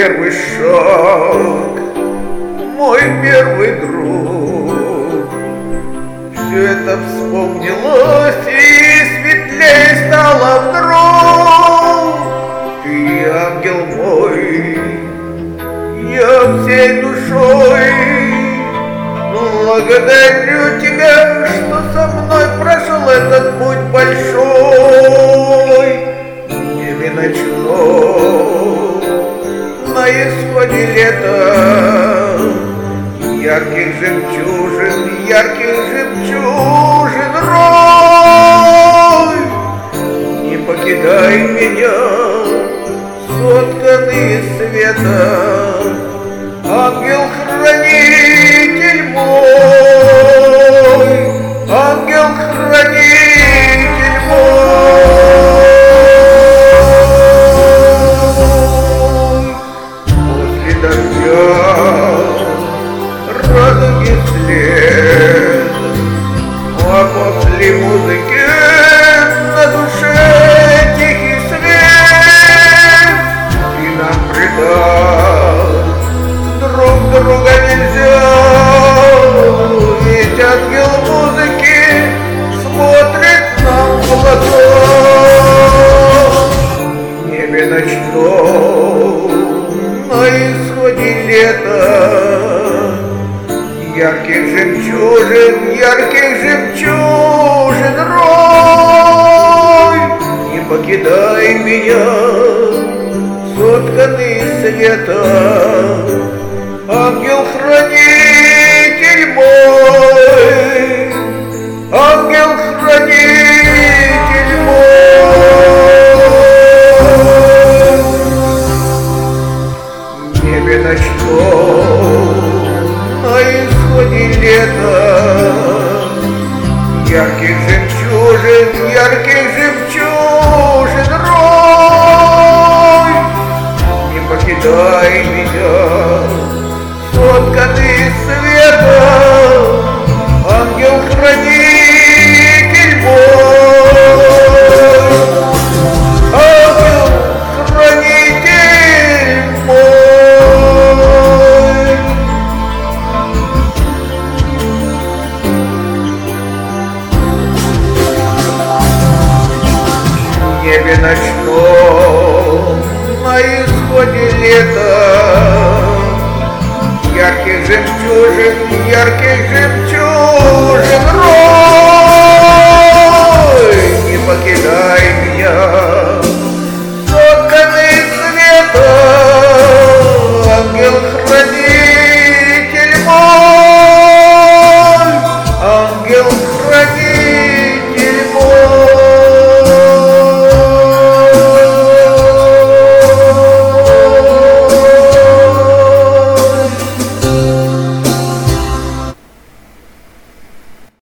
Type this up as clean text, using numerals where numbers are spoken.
первый шаг, мой первый друг. Все это вспомнилось и светлей стало вдруг. Ты ангел мой, я всей душой благодарю тебя, что со мной прошел этот путь большой. В небе ночном, на исходе лета, ярких жемчужин рой. Не покидай меня, сотканный из света, ангел-хранитель мой, ангел-хранитель мой. После дождя радуги след, а после музыки на душе тихий свет. Ты нам предал, друг друга нельзя, ведь ангел музыки смотрит нам в глаза. В небе ночном, на исходе лета, ярких жемчужин рой. Не покидай меня, сотканный из света, ангел-хранитель мой, ангел-хранитель мой. В небе ночном, на исходе лета, ярких жемчужин рой. Не покидай меня, сотканный из света, ангел-хранитель мой, ангел-хранитель мой. В небе ночном, на исходе лета, ярких жемчужин